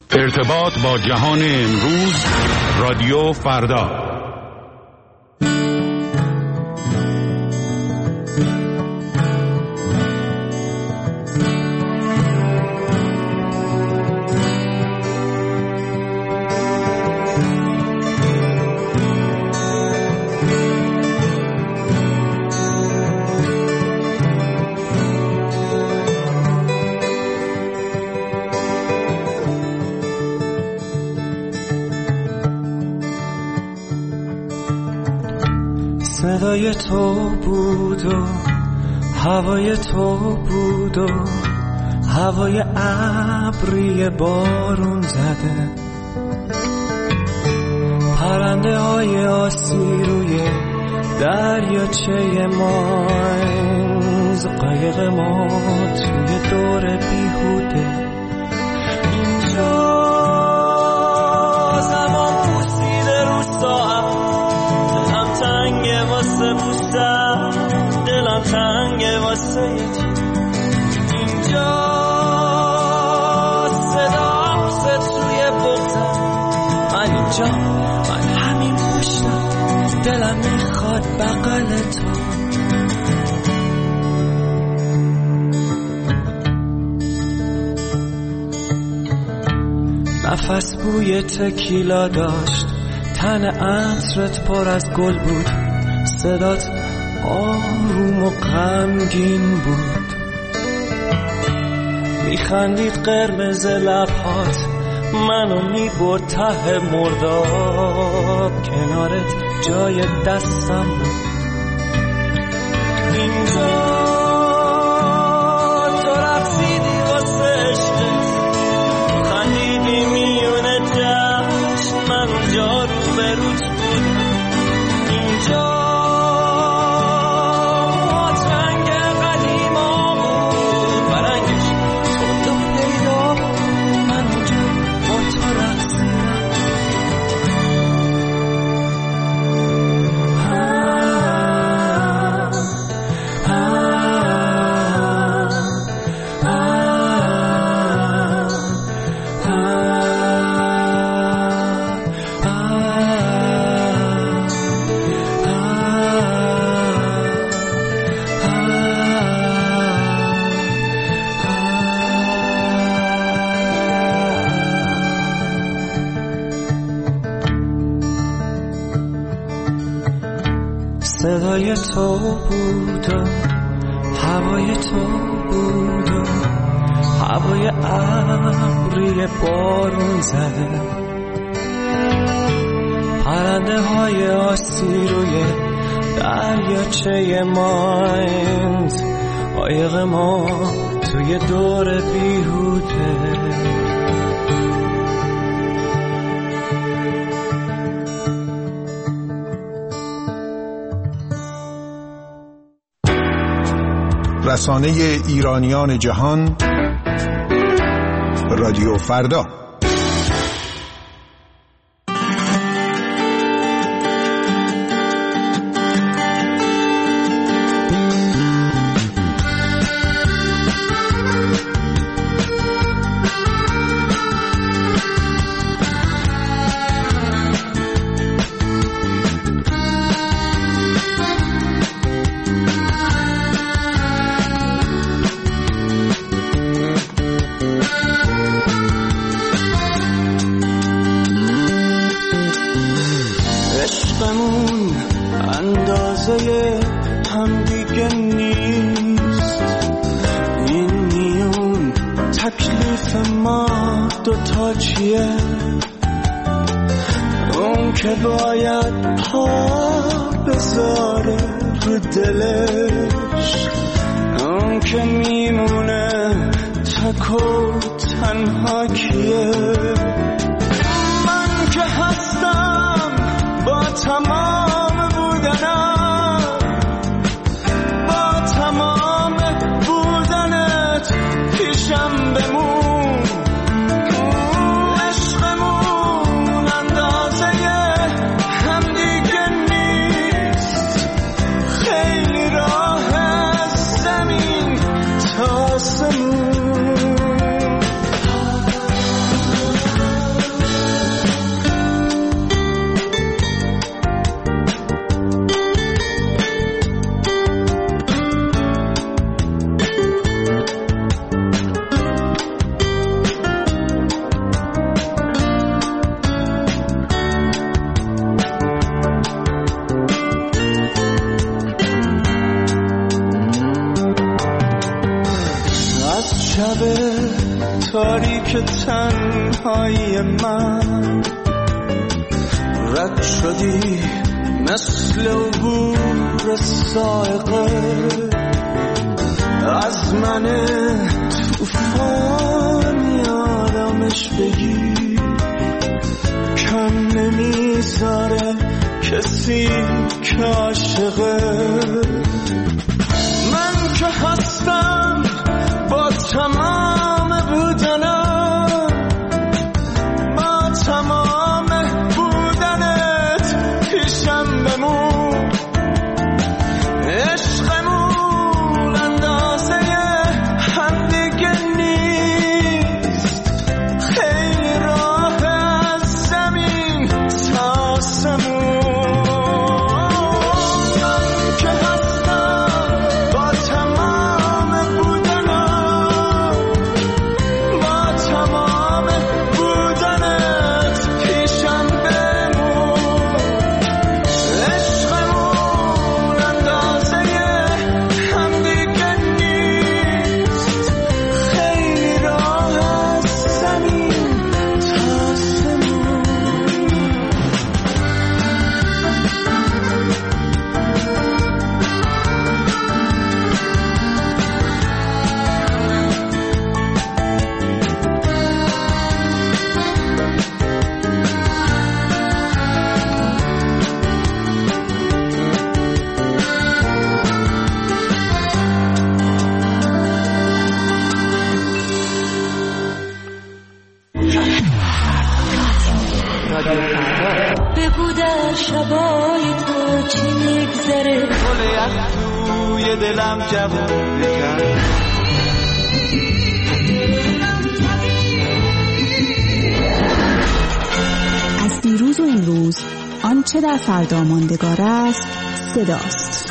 ارتباط با جهان امروز، رادیو فردا. صدای تو بود و هوای تو بود و هوای ابری بارون زده، پرنده های آسی روی دریاچه ماینز، قایق ما توی دور بیهوده. اینجا زمان پوسیده رو ساعت، دلم تنگه واسه پوستم، دلم تنگه واسه اینجا صدا پوست توی بغزم، من اینجا، من همین پشتم، دلم میخواد بغل تو. نفس بوی تکیلا داشت، تن عطرت پر از گل بود، صدات آروم و غمگین بود، میخندید قرمز لبهات، منو میبرد ته مرداب، کنارت جای دستم بود. اینجا تو رقصیدی واسه عشقت، خندیدی میونه جشن، من اونجا رو به روت بودم. اینجا آترنگ قدیما بود، برنگش تو پیدا بود، من اونجا با تو رقصیدم. صدای تو بود و هوای تو بود و هوای ابری بارون زده، پرنده های آسی روی دریاچه ماینز، قایق ما توی دور بیهوده. رسانه ایرانیان جهان، رادیو فردا. هم دیگه نیست، این میون تکلیف ما دوتا چیه؟ اون که باید پا بذاره رو دلش، اون که میمونه تک و تنها کیه؟ من که هستم با تمام بودنم، با تمام بودنت پیشم بمون، عشقمون اندازه هم دیگه نیست، خیلی راه زمین تا آسمون. تاریک تنهایی من رد شدی مثل عبور صاعقه از من توفان یادمش بگی کم نمیذاره کسی که عاشقه من که هستم با تمام بودنم با تمام بودنت پیشم بمون عشقمون اندازه هم دیگه نیست خیلی راه از زمین تا آسمون بگو در شبای تو چی میگذره گل یخ توی دلم جوون بکن از دیروز و امروز آنچه در فردا ماندگار است صداست.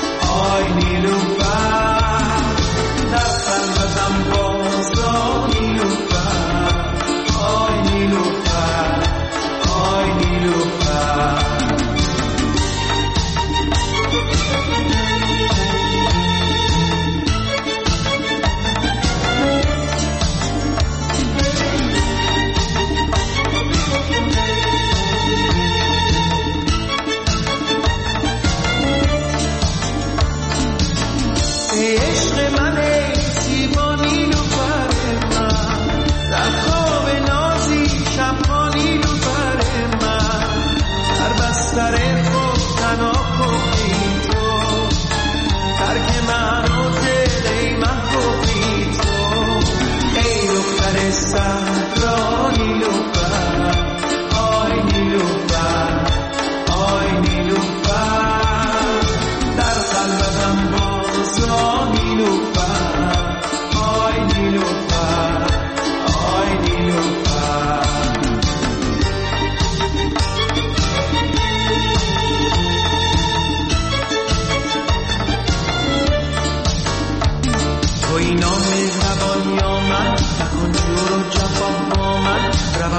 نیلوفر در قلبم بازا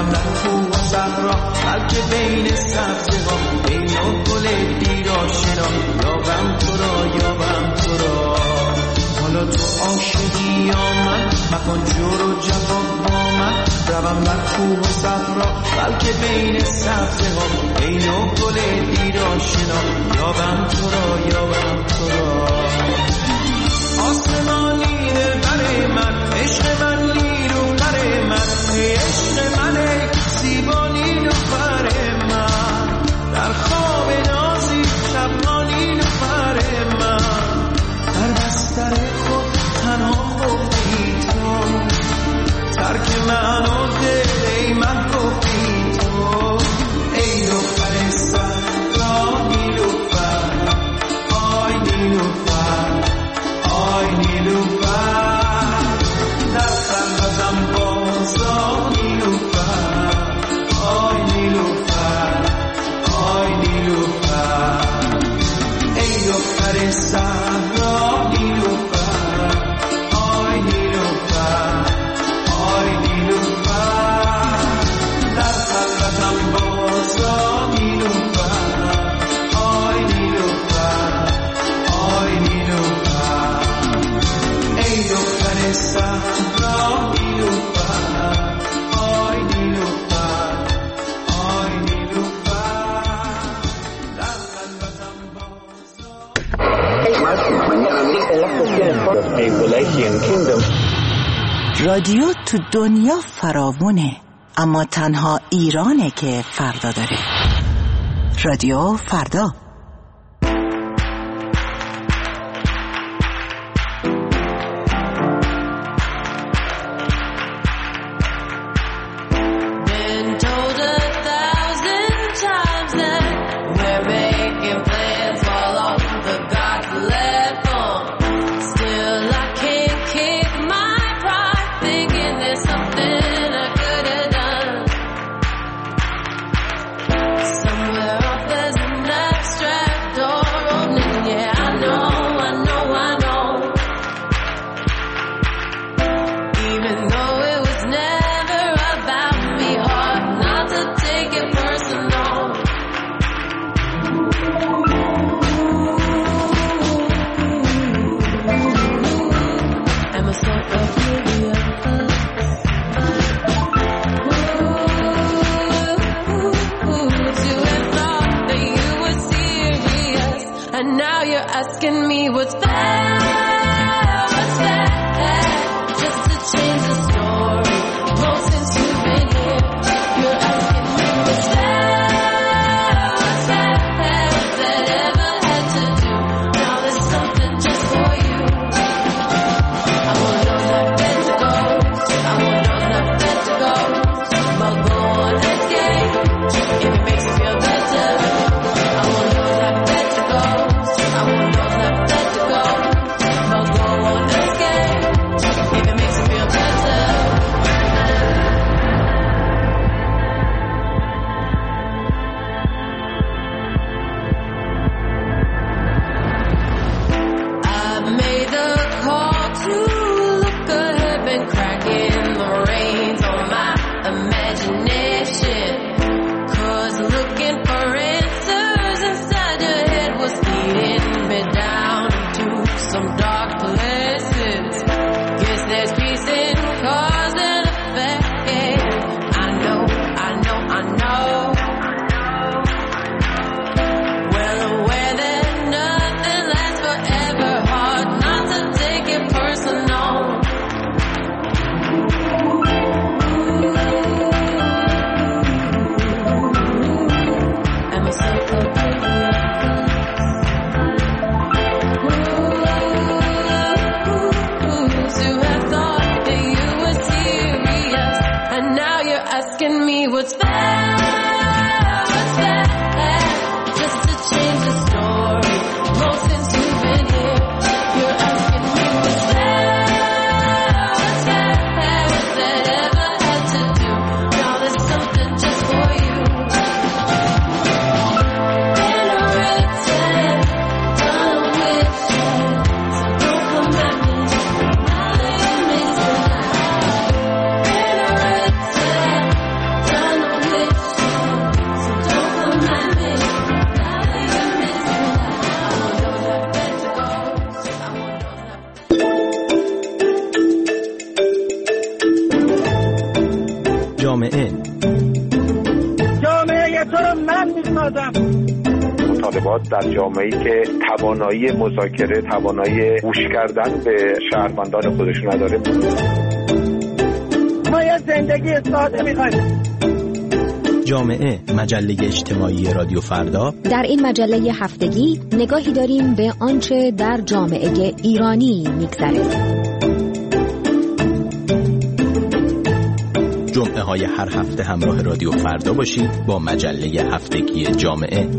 بروم در کوه و صحرا بلکه بین سبزه ها بین گل دیر آشنا یابم تو را حالا تو عاشقی یا من مکن جور و جفا با من روم در کوه و صحرا بلکه بین سبزه ها بین گل دیر آشنا یابم تو را آسمانی دلبر من عشق من نیلوفر من عشق من زیبا نیلوفر من در خواب نازی شبها نیلوفر من در بستر خود تنها خفتی تو ترک من و دل ای من گفتی تو ای دختر صحرا نیلوفر آی نیلوفر آی نیلوفر در خلوتم بازا نیلوفر آی نیلوفر آی نیلوفر ای دختر صحرا نیلوفر آی نیلوفر آی نیلوفر در خلوتم بازا نیلوفر آی نیلوفر آی نیلوفر ای دختر صحرا نیلوفر آی نیلوفر آی نیلوفر در خلوتم رادیو تو دنیا فراوونه، اما تنها ایرانه که فردا داره. رادیو فردا. جامعه تو رو من می‌سازم. مطالبات در جامعه‌ای که توانایی مذاکره، توانایی گوش کردن به شهروندان خودش نداره. ما یه زندگی ساده می‌خوایم. جامعه، مجله اجتماعی رادیو فردا. در این مجله هفتگی نگاهی داریم به آنچه در جامعه ایرانی می‌گذره. جمعه های هر هفته همراه رادیو فردا باشید با مجله هفتگی جامعه.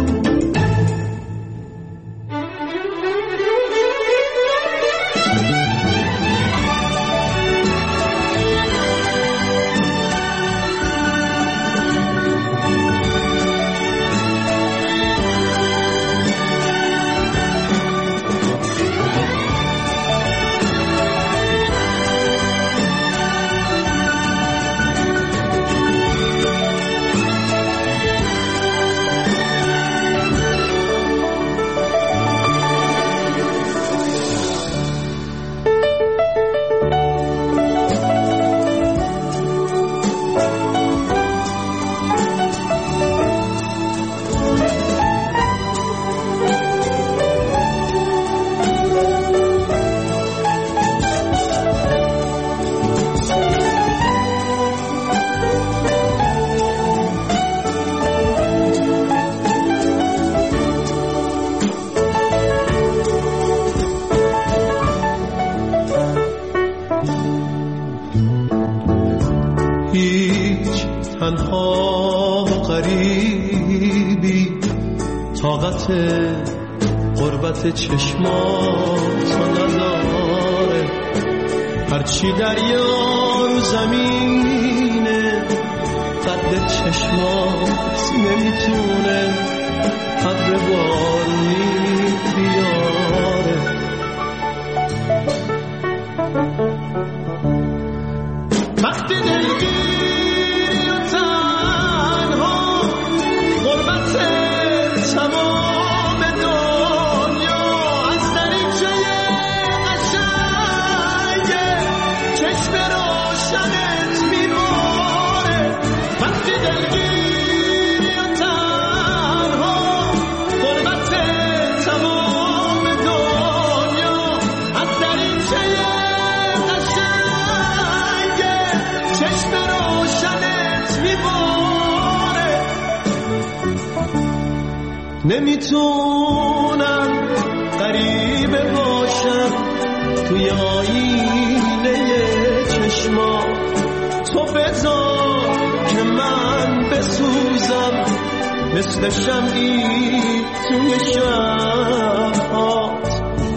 تنها غریبی طاقت غربت چشماتو نداره، هرچی دریا رو زمینه قد چشمات نمیتونه ابر بارونی بیاره. وقتی دلگیری و تنها غربت تمام دنیا از دریچه قشنگه چشم روشنت میباره. وقتی دلگیری و تنها غربت تمام دنیا از دریچه چشم روشنت میباره. نمیتونم غریبه باشم توی آینه چشما، تو بذار که من بسوزم مثل شمعی توی شب‌هات.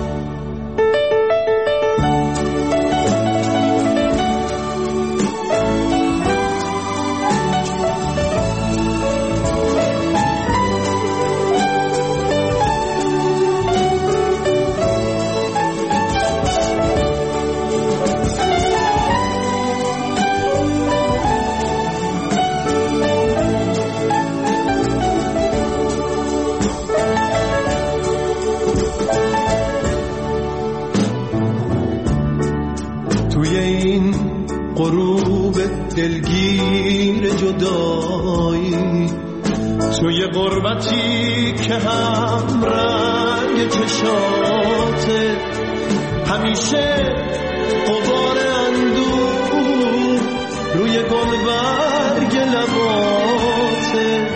غروب دلگیر جدایی توی غربتی که هم رنگ چشاته، همیشه غبار اندوه روی گلبرگ لباته.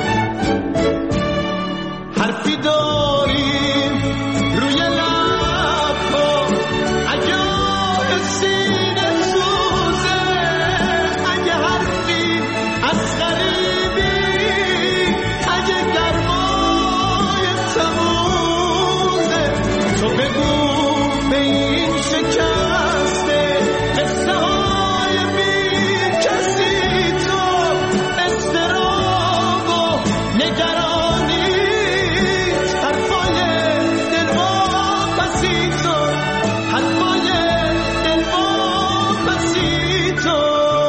حرفی داریم روی لبها اگه سینه سوزه، اگه حرفی از غریبی، اگه گرمای تموزه، تو بگو به این شکسته قصه های بی کسی، تو اضطراب و نگرانی حرفای دلواپسی، تو حرفای دلواپسی، تو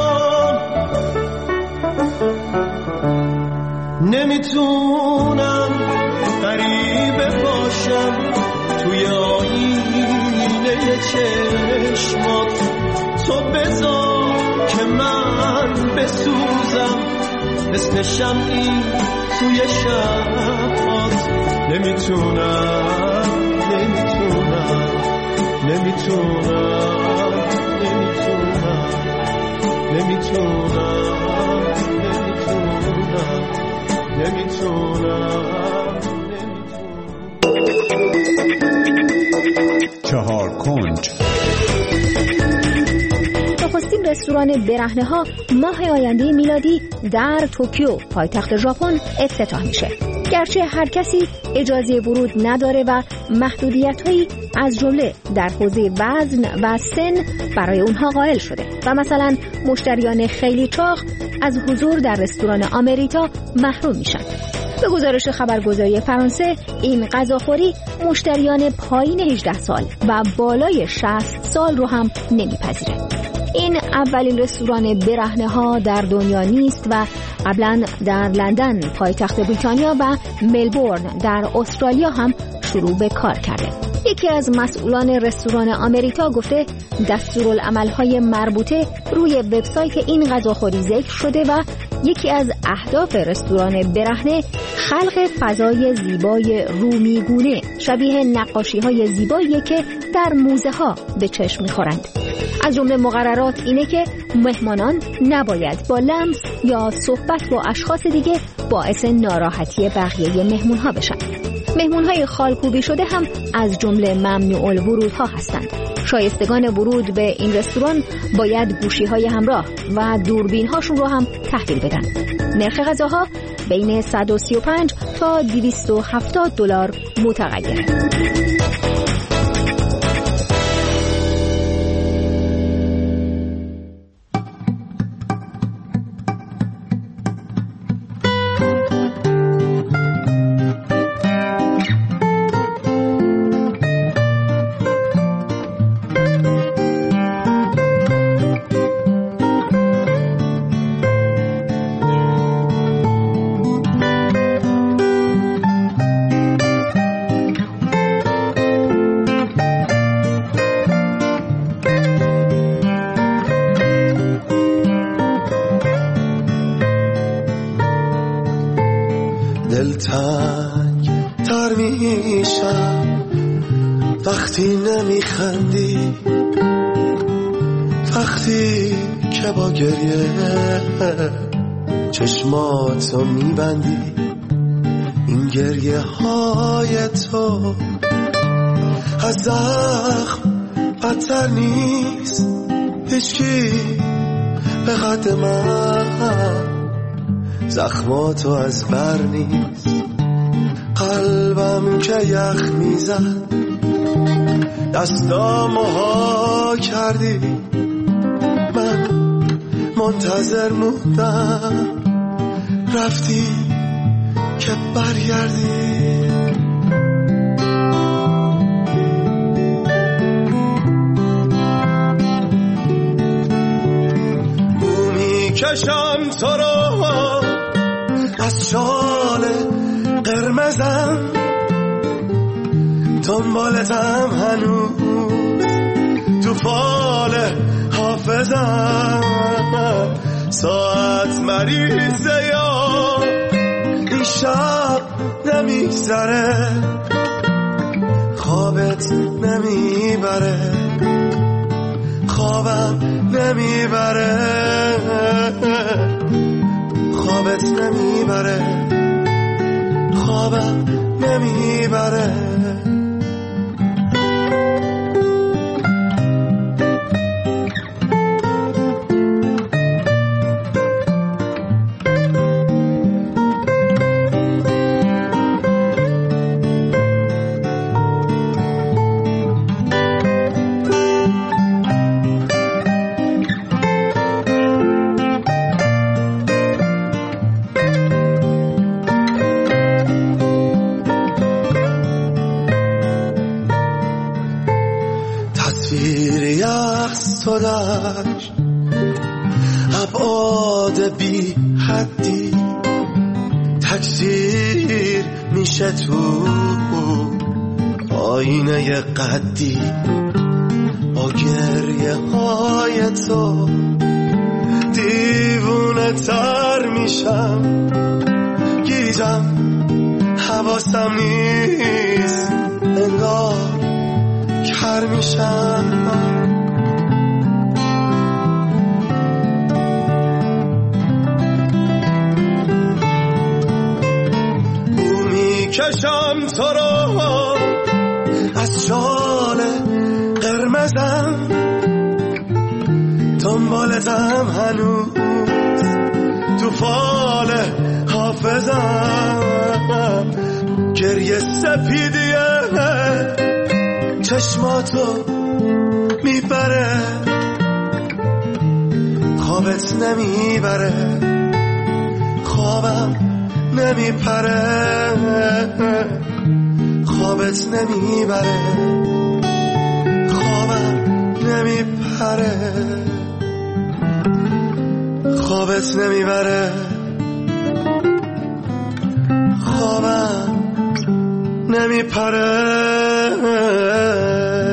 نمیتونم غریبه باشم توی آینه چشمات، تو بذار که من بسوزم مثل شمعی توی شبات. نمیتونم نمیتونم نمیتونم نمیتونم نمیتونم نمیتونم چهار کنج. نخستین رستوران برهنه‌ها ماه آینده میلادی در توکیو پایتخت ژاپن افتتاح میشه. گرچه هر کسی اجازه ورود نداره و محدودیت‌هایی از جمله در حوزه وزن و سن برای اونها قائل شده و مثلا مشتریان خیلی چاق از حضور در رستوران آمریتا محروم میشن. به گزارش خبرگزاری فرانسه این غذاخوری مشتریان پایین 18 سال و بالای 60 سال رو هم نمیپذیره. این اولین رستوران برهنه‌ها در دنیا نیست و قبلا در لندن پایتخت بریتانیا و ملبورن در استرالیا هم شروع به کار کرده. یکی از مسئولان رستوران آمریتا گفته دستورالعمل‌های مربوطه روی وبسایت این غذاخوری ذکر شده و یکی از اهداف رستوران برهنه خلق فضای زیبای رومیگونه شبیه نقاشی‌های زیبایی که در موزه‌ها به چشم می‌خورند. از جمله مقررات اینه که مهمانان نباید با لمس یا صحبت با اشخاص دیگه باعث ناراحتی بقیه مهمون‌ها بشن. مهمون‌های خالکوبی شده هم از جمله ممنوع الورودها هستند. شایستگان ورود به این رستوران باید گوشی‌های همراه و دوربین‌هاشون رو هم تحویل بدن. نرخ غذاها بین 135 تا 270 دلار متغیره. دلتنگ تر میشم وقتی نمیخندی، وقتی که با گریه چشماتو میبندی. این گریه های تو از زخم بدتر نیست، هیچکی به قد من زخماتو از بر نیست. قلبم که یخ میزد دستامو ها کردی، من منتظر موندم رفتی که برگردی. بو میکشم تو رو از شال قرمزم، دنبالتم هنوز تو فال حافظم. ساعت مریضه یا این شب نمیگذره، خوابت نمیبره، خوابم نمیبره، خوابت نمیبره، خوابم نمیبره. تصویری از تو داشت ابعاد بی حدی، تکثیر میشه تو آینه قدی. با گریه های تو دیوونه تر میشم، گیجم حواسم نیست، انگار کر میشم. بو میکشم تو رو از شال قرمزم، دنبالتم هنوز تو فال حافظم. گریه سپیدیه چشماتو میبره، خوابت نمیبره، خوابم نمیپره، خوابت نمیبره، خوابم نمیپره، خوابت نمیبره، خوابم نمیپره.